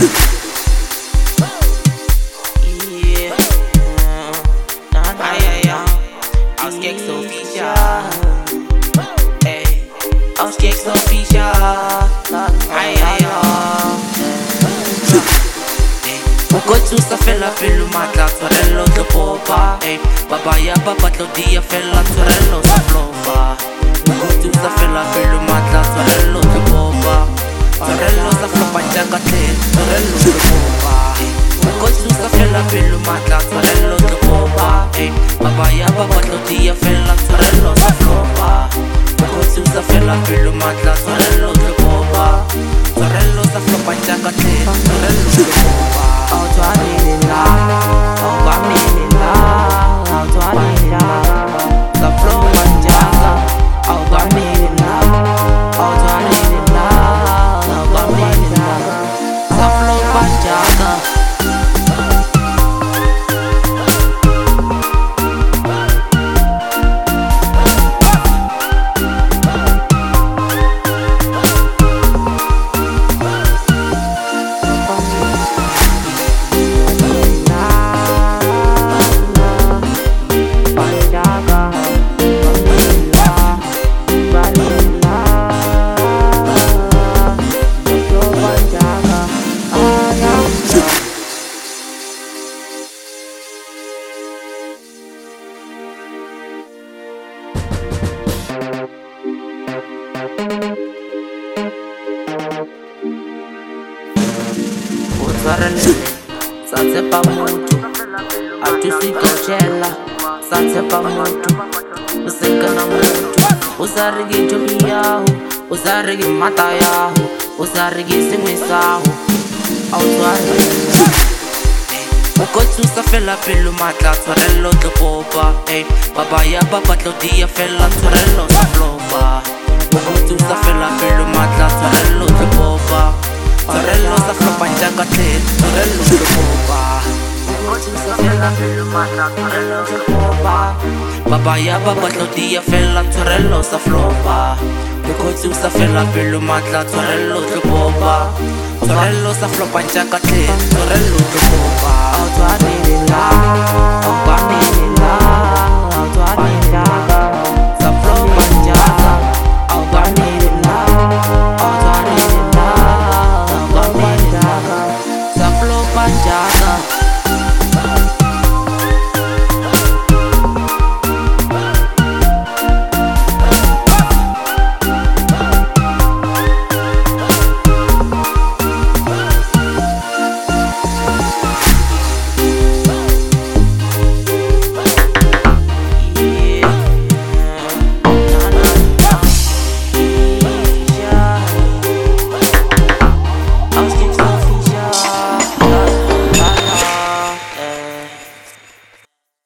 Yeah, aus Gex official. Ey, aus Gex official. Mokotsi sa fela pelo matla tshwarello tlo popa. Babaya ba batlo dia fela tshwarello sa flopa. Mokotsi sa fela pelo matla tshwarello tlo popa. Tshwarello sa flopa jaaka tle tshwarello tlo popa. Mokotsi sa fela pelo matla tshwarello tlo popa. Babaya ba batlo dia fela tshwarello sa flopa. Mokotsi sa fela pelo matla tshwarello tlo popa. Tshwarello sa flopa jaaka tle tshwarello tlo popa. Sa tshepa motho a thusi Coachella. Sa tshepa motho o sekana motho o sa re ke jobi yaho, o sa re ke mata yaho, o sa re ke sengwe saho. A o tshwarela Mokotsi sa fela pelo matla tshwarello tlo popa. Babaya ba batlo dia fela tshwarello sa flopa. Mokotsi sa fela pelo matla tshwarello tlo popa. Tshwarello sa flopa jaaka tle tshwarello tlo popa. Mokotsi sa fela pelo matla tshwarello tlo popa. Babaya ba batlo dia fela tshwarello sa flopa. Mokotsi sa fela pelo matla tshwarello tlo popa. Tshwarello sa flopa jaaka tle tshwarello tlo popa.